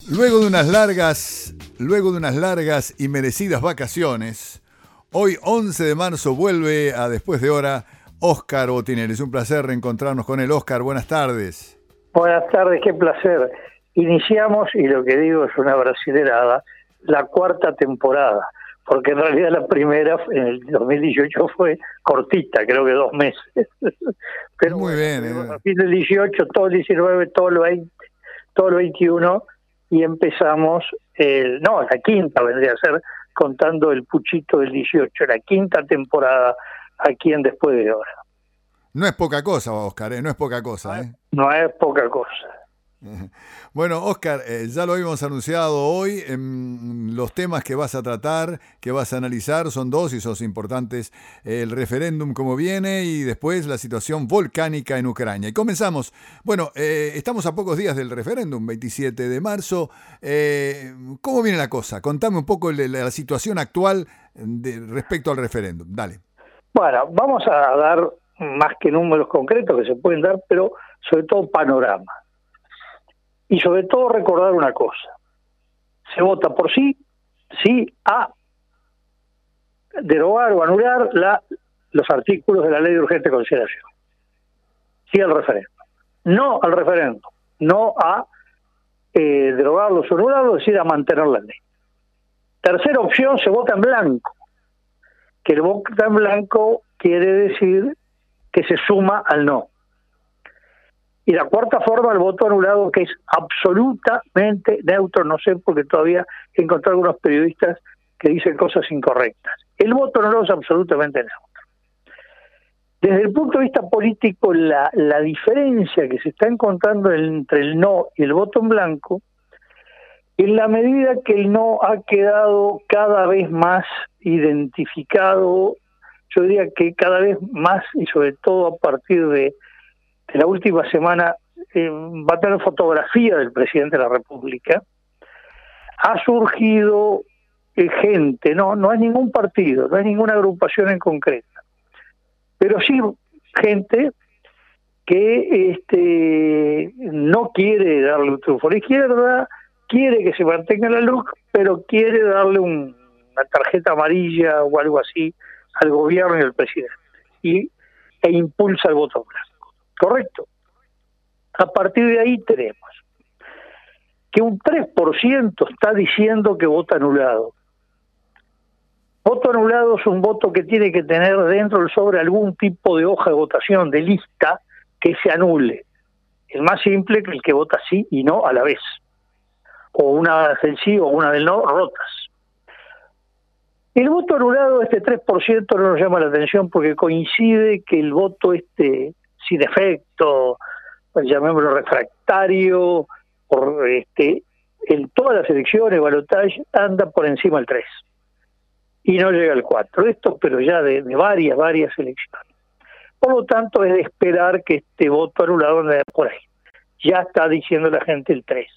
Luego de unas largas y merecidas vacaciones, hoy 11 de marzo vuelve a Después de Hora Óscar Botinelli. Es un placer reencontrarnos con él. Óscar, buenas tardes. Buenas tardes, qué placer. Iniciamos, y lo que digo es una brasilerada, la cuarta temporada, porque en realidad la primera, en el 2018, fue cortita, creo que 2 meses. Pero muy bien. A fin del 18, todo el 19, todo el 20, todo el 21, y empezamos, la quinta vendría a ser, contando el puchito del 18, la quinta temporada aquí en Después de Hora. No es poca cosa, Óscar, no es poca cosa. No es poca cosa. Bueno, Óscar, ya lo habíamos anunciado hoy, los temas que vas a tratar, que vas a analizar, son 2 y son importantes: el referéndum como viene y después la situación volcánica en Ucrania. Y comenzamos. Bueno, estamos a pocos días del referéndum, 27 de marzo. ¿Cómo viene la cosa? Contame un poco la situación actual respecto al referéndum. Dale. Bueno, vamos a dar más que números concretos que se pueden dar, pero sobre todo panorama. Y sobre todo recordar una cosa: se vota por sí a derogar o anular los artículos de la ley de urgente consideración. Sí al referéndum. No al referéndum. No a derogarlos o anularlos, es decir, a mantener la ley. Tercera opción, se vota en blanco. Que el vota en blanco quiere decir que se suma al no. Y la cuarta forma, el voto anulado, que es absolutamente neutro. No sé, porque todavía he encontrado algunos periodistas que dicen cosas incorrectas. El voto anulado es absolutamente neutro. Desde el punto de vista político, la diferencia que se está encontrando entre el no y el voto en blanco, en la medida que el no ha quedado cada vez más identificado, yo diría que cada vez más, y sobre todo a partir de la última semana, va a tener fotografía del presidente de la República. Ha surgido gente, no hay ningún partido, no hay ninguna agrupación en concreta, pero sí gente que no quiere darle un triunfo a la izquierda, quiere que se mantenga la luz, pero quiere darle una tarjeta amarilla o algo así al gobierno y al presidente, e impulsa el voto blanco. Correcto. A partir de ahí tenemos que un 3% está diciendo que vota anulado. Voto anulado es un voto que tiene que tener dentro del sobre algún tipo de hoja de votación, de lista, que se anule. Es más simple que el que vota sí y no a la vez. O una del sí o una del no, rotas. El voto anulado, este 3%, no nos llama la atención porque coincide que el voto sin efecto, pues llamémoslo refractario, en todas las elecciones, balotaje, anda por encima del 3 y no llega al 4. Esto, pero ya de varias elecciones. Por lo tanto, es de esperar que este voto anulado ande por ahí. Ya está diciendo la gente el 3.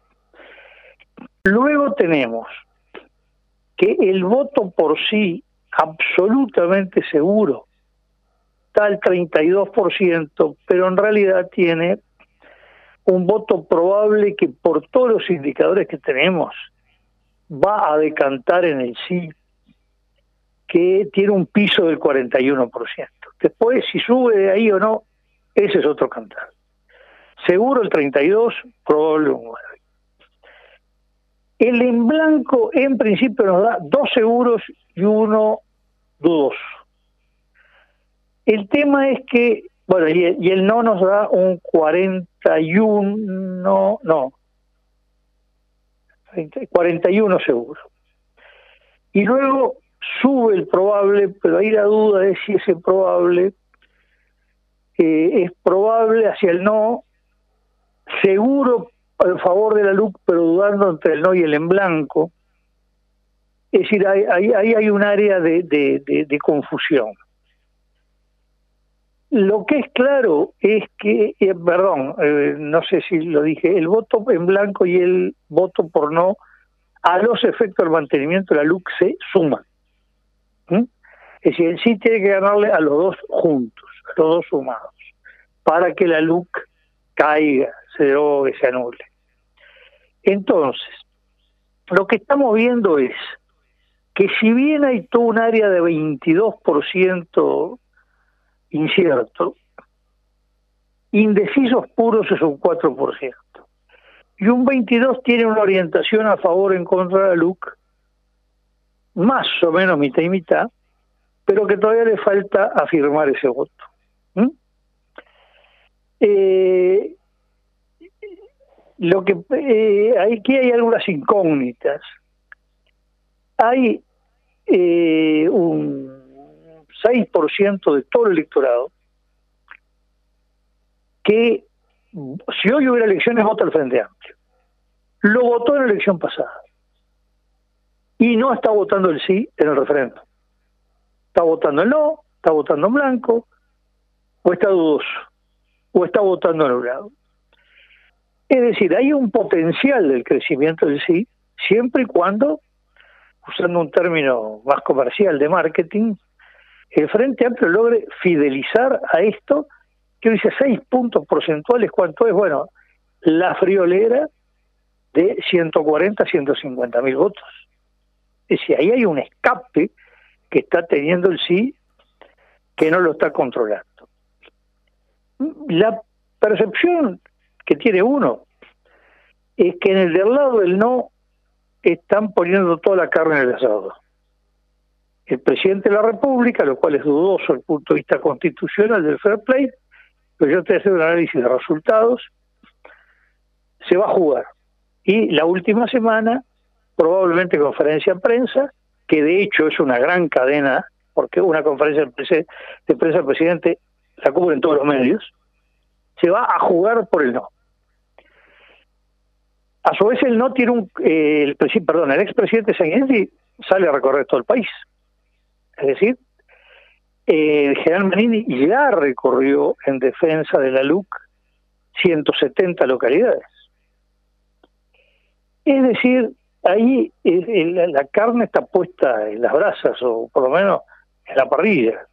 Luego tenemos que el voto por sí, absolutamente seguro, está al 32%, pero en realidad tiene un voto probable que por todos los indicadores que tenemos va a decantar en el sí, que tiene un piso del 41%. Después, si sube de ahí o no, ese es otro cantar. Seguro el 32%, probable un 9%. El en blanco, en principio, nos da 2 seguros y 1 dudoso. El tema es que, bueno, y el no nos da un 41 seguro. Y luego sube el probable, pero ahí la duda es si ese probable es probable hacia el no, seguro a favor de la LUC, pero dudando entre el no y el en blanco. Es decir, ahí hay un área de confusión. Lo que es claro es que, no sé si lo dije, el voto en blanco y el voto por no, a los efectos del mantenimiento de la LUC se suman. Es decir, el sí tiene que ganarle a los dos juntos, a los dos sumados, para que la LUC caiga, se derogue, se anule. Entonces, lo que estamos viendo es que si bien hay todo un área de 22% incierto, indecisos puros es un 4%. Y un 22% tiene una orientación a favor o en contra de la LUC, más o menos mitad y mitad, pero que todavía le falta afirmar ese voto. Lo que aquí hay algunas incógnitas. Hay un 6% de todo el electorado que, si hoy hubiera elecciones, vota el Frente Amplio. Lo votó en la elección pasada. Y no está votando el sí en el referéndum. Está votando el no, está votando en blanco, o está dudoso, o está votando anulado. Es decir, hay un potencial del crecimiento del sí, siempre y cuando, usando un término más comercial de marketing, el Frente Amplio logre fidelizar a esto, que dice 6 puntos porcentuales, ¿cuánto es? Bueno, la friolera de 140 a 150 mil votos. Es decir, ahí hay un escape que está teniendo el sí, que no lo está controlando. La percepción que tiene uno es que en el del lado del no están poniendo toda la carne en el asador. El presidente de la República, lo cual es dudoso desde el punto de vista constitucional del fair play, pero yo estoy haciendo un análisis de resultados, se va a jugar. Y la última semana, probablemente conferencia de prensa, que de hecho es una gran cadena, porque una conferencia de prensa del presidente la cubren todos los medios, se va a jugar por el no. A su vez el no tiene el expresidente Sanguinetti sale a recorrer todo el país. Es decir, el general Manini ya recorrió en defensa de la LUC 170 localidades. Es decir, ahí la carne está puesta en las brasas, o por lo menos en la parrilla.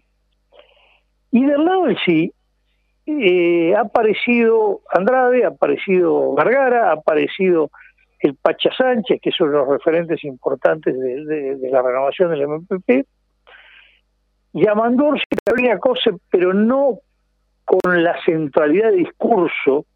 Y del lado del sí, ha aparecido Andrade, ha aparecido Vergara, ha aparecido el Pacha Sánchez, que son los referentes importantes de la renovación del MPP, Yamandursi y Carolina Cose, pero no con la centralidad de discurso.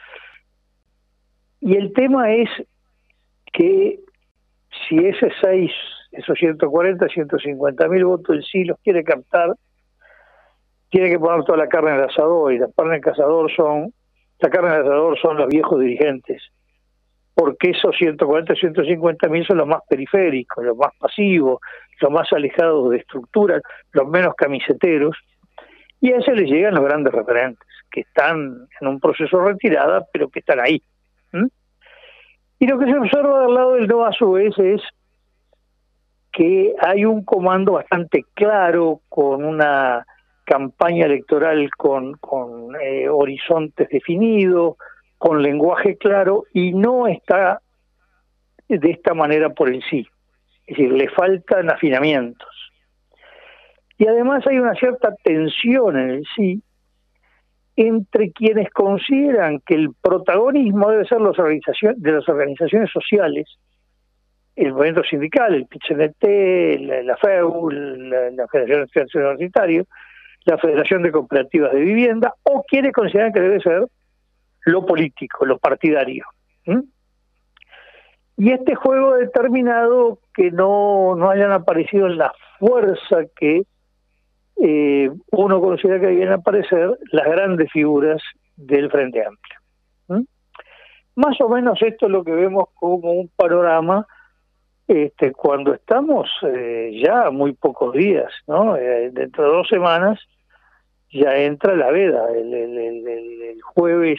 Y el tema es que si esos 140, 150 mil votos el sí los quiere captar, tiene que poner toda la carne en el asador, y la carne en el asador son los viejos dirigentes, porque esos 140, 150 mil son los más periféricos, los más pasivos, los más alejados de estructuras, los menos camiseteros, y a ese les llegan los grandes referentes, que están en un proceso de retirada, pero que están ahí. Y lo que se observa del lado del no, a su vez, es que hay un comando bastante claro, con una campaña electoral con horizontes definidos, con lenguaje claro, y no está de esta manera por el sí. Es decir, le faltan afinamientos. Y además hay una cierta tensión en el sí entre quienes consideran que el protagonismo debe ser de las organizaciones sociales, el movimiento sindical, el PIT-CNT, la FEU, la Federación de Estudiantes Universitarios, la Federación de Cooperativas de Vivienda, o quienes consideran que debe ser lo político, lo partidario. Y este juego ha determinado que no hayan aparecido en la fuerza que uno considera que deben aparecer las grandes figuras del Frente Amplio. Más o menos esto es lo que vemos como un panorama cuando estamos ya a muy pocos días, ¿no? Dentro de 2 semanas ya entra la veda, el jueves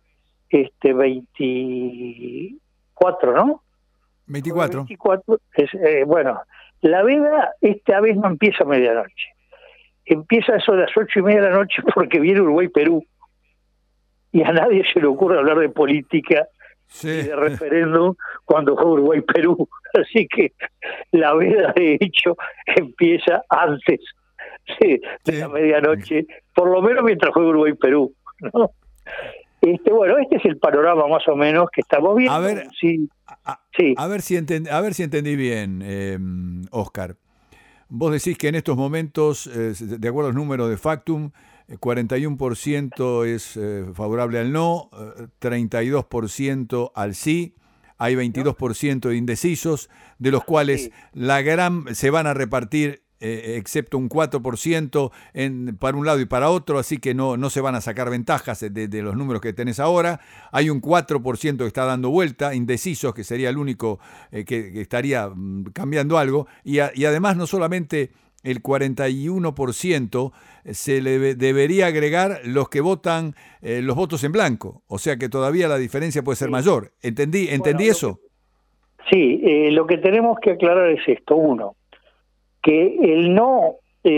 24, ¿no? 24. 24 bueno, la veda esta vez no empieza a medianoche. Empieza eso de las 8:30 de la noche, porque viene Uruguay-Perú. Y a nadie se le ocurre hablar de política y de referéndum cuando juega Uruguay-Perú. Así que la veda, de hecho, empieza antes de la medianoche, por lo menos mientras juega Uruguay-Perú, ¿no? Bueno, este es el panorama más o menos que estamos viendo. A ver, sí. A ver si entendí bien, Oscar. Vos decís que en estos momentos, de acuerdo a los números de Factum, 41% es favorable al no, 32% al sí, hay 22% de indecisos, de los cuales la gran se van a repartir, excepto un 4% para un lado y para otro, así que no se van a sacar ventajas de los números que tenés ahora. Hay un 4% que está dando vuelta, indecisos, que sería el único que estaría cambiando algo, y además no solamente el 41% se le debería agregar los que votan los votos en blanco, o sea que todavía la diferencia puede ser mayor. ¿Entendí eso? Lo que tenemos que aclarar es esto. Uno, que el no,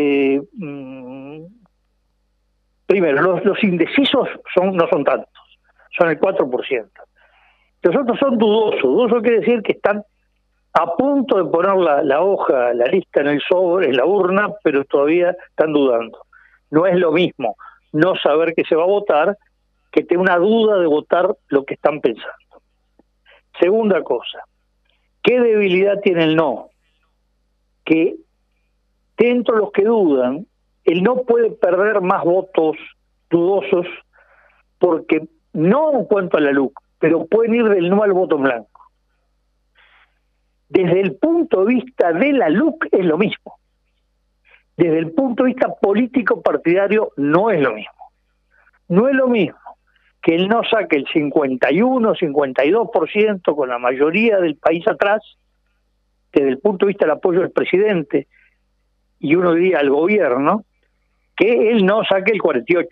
primero, los indecisos no son tantos, son el 4%. Los otros son dudosos. Dudoso quiere decir que están a punto de poner la hoja, la lista en el sobre, en la urna, pero todavía están dudando. No es lo mismo no saber que se va a votar que tener una duda de votar lo que están pensando. Segunda cosa, ¿qué debilidad tiene el no? Que dentro de los que dudan, el no puede perder más votos dudosos porque no en cuanto a la LUC, pero pueden ir del no al voto en blanco. Desde el punto de vista de la LUC es lo mismo. Desde el punto de vista político partidario no es lo mismo. No es lo mismo que él no saque el 51, 52% con la mayoría del país atrás, desde el punto de vista del apoyo del presidente, y uno diría al gobierno, que él no saque el 48%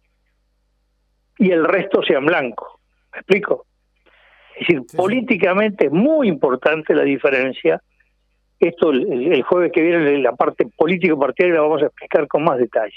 y el resto sea en blanco. ¿Me explico? Es decir, políticamente es muy importante la diferencia. Esto el jueves que viene, la parte político-partidaria la vamos a explicar con más detalle.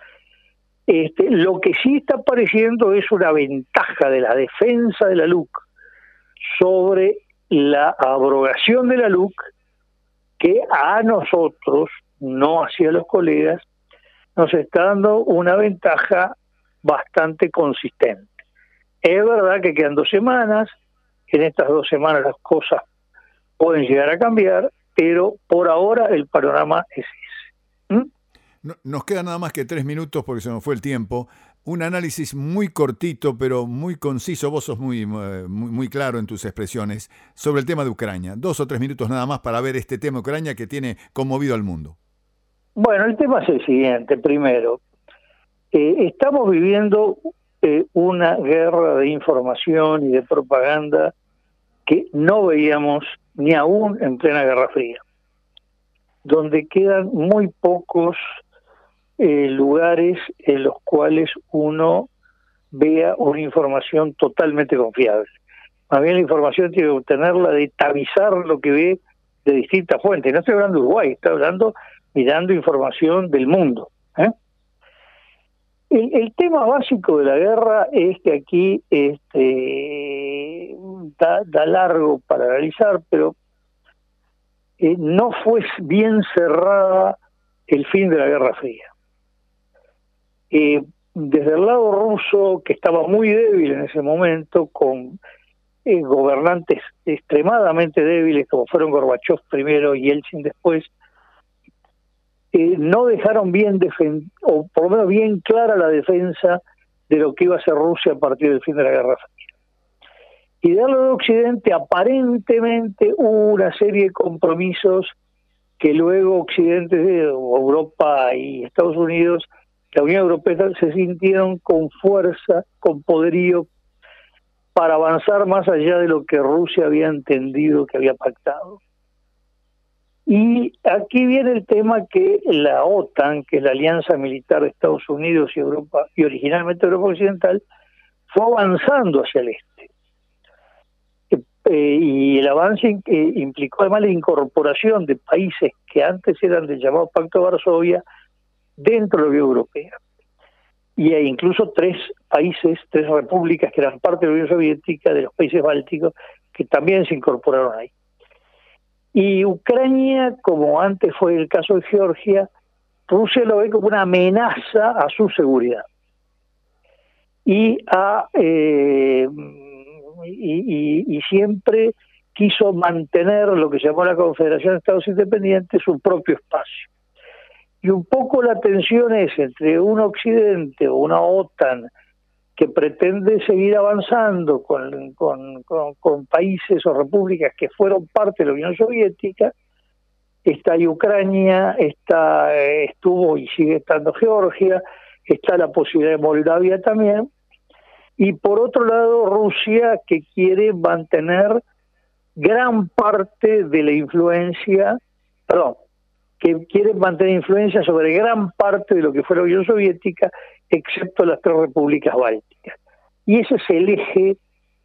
Lo que sí está apareciendo es una ventaja de la defensa de la LUC sobre la abrogación de la LUC, que a nosotros, no hacia los colegas, nos está dando una ventaja bastante consistente. Es verdad que quedan 2 semanas, en estas 2 semanas las cosas pueden llegar a cambiar, pero por ahora el panorama es ese. Nos queda nada más que 3 minutos porque se nos fue el tiempo. Un análisis muy cortito, pero muy conciso. Vos sos muy claro en tus expresiones sobre el tema de Ucrania. 2 o 3 minutos nada más para ver este tema de Ucrania que tiene conmovido al mundo. Bueno, el tema es el siguiente. Primero, estamos viviendo una guerra de información y de propaganda que no veíamos ni aún en plena Guerra Fría, donde quedan muy pocos lugares en los cuales uno vea una información totalmente confiable. Más bien la información tiene que obtenerla de tamizar lo que ve de distintas fuentes. No estoy hablando de Uruguay, estoy hablando mirando información del mundo. El tema básico de la guerra es que aquí da largo para analizar, pero no fue bien cerrada el fin de la Guerra Fría. Desde el lado ruso, que estaba muy débil en ese momento, con gobernantes extremadamente débiles, como fueron Gorbachev primero y Yeltsin después, no dejaron bien o por lo menos bien clara la defensa de lo que iba a ser Rusia a partir del fin de la Guerra Fría. Y del lado de Occidente, aparentemente hubo una serie de compromisos que luego Occidente, Europa y Estados Unidos, la Unión Europea, se sintieron con fuerza, con poderío, para avanzar más allá de lo que Rusia había entendido que había pactado. Y aquí viene el tema que la OTAN, que es la alianza militar de Estados Unidos y Europa, y originalmente Europa Occidental, fue avanzando hacia el este. Y el avance implicó además la incorporación de países que antes eran del llamado Pacto de Varsovia dentro de la Unión Europea. Y hay incluso 3 países, 3 repúblicas que eran parte de la Unión Soviética, de los países bálticos, que también se incorporaron ahí. Y Ucrania, como antes fue el caso de Georgia, Rusia lo ve como una amenaza a su seguridad. y siempre quiso mantener lo que se llamó la Confederación de Estados Independientes su propio espacio. Y un poco la tensión es entre un Occidente o una OTAN que pretende seguir avanzando con países o repúblicas que fueron parte de la Unión Soviética. Está Ucrania, estuvo y sigue estando Georgia, está la posibilidad de Moldavia también, y por otro lado Rusia, que quiere mantener gran parte de la influencia, que quiere mantener influencia sobre gran parte de lo que fue la Unión Soviética, excepto las 3 repúblicas bálticas. Y ese es el eje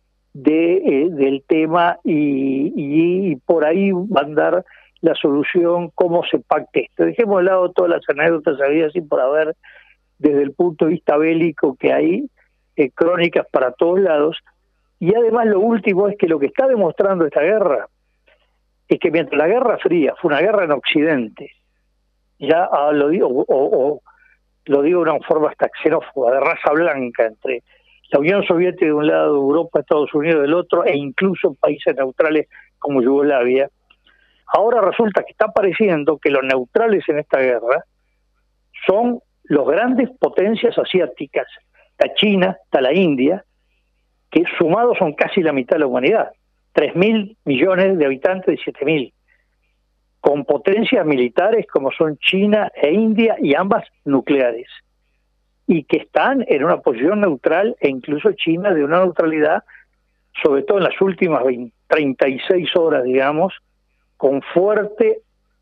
del tema, y por ahí va a andar la solución, cómo se pacte esto. Dejemos de lado todas las anécdotas habidas y por haber, desde el punto de vista bélico, que hay crónicas para todos lados. Y además lo último es que lo que está demostrando esta guerra es que mientras la Guerra Fría fue una guerra en Occidente, ya lo digo de una forma hasta xenófoba, de raza blanca, entre la Unión Soviética de un lado, Europa, Estados Unidos del otro, e incluso países neutrales como Yugoslavia, ahora resulta que está pareciendo que los neutrales en esta guerra son los grandes potencias asiáticas. Está China, está la India, que sumados son casi la mitad de la humanidad, 3.000 millones de habitantes de 7.000, con potencias militares como son China e India, y ambas nucleares, y que están en una posición neutral, e incluso China de una neutralidad, sobre todo en las últimas 36 horas, digamos, con fuerte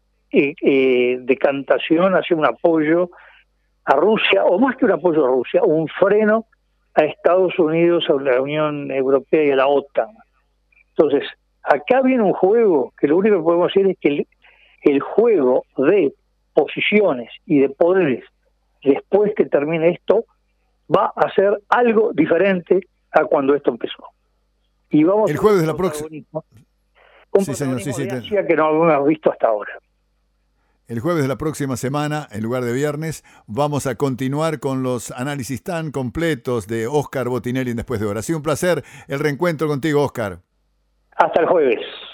decantación hacia un apoyo a Rusia, o más que un apoyo a Rusia, un freno a Estados Unidos, a la Unión Europea y a la OTAN. Entonces, acá viene un juego que lo único que podemos decir es que el juego de posiciones y de poderes después que termine esto va a ser algo diferente a cuando esto empezó. Y vamos el jueves de la próxima. Sí, señor, sí, que no habíamos visto hasta ahora. El jueves de la próxima semana, en lugar de viernes, vamos a continuar con los análisis tan completos de Óscar Botinelli en Después de Hora. Ha sido un placer el reencuentro contigo, Óscar. Hasta el jueves.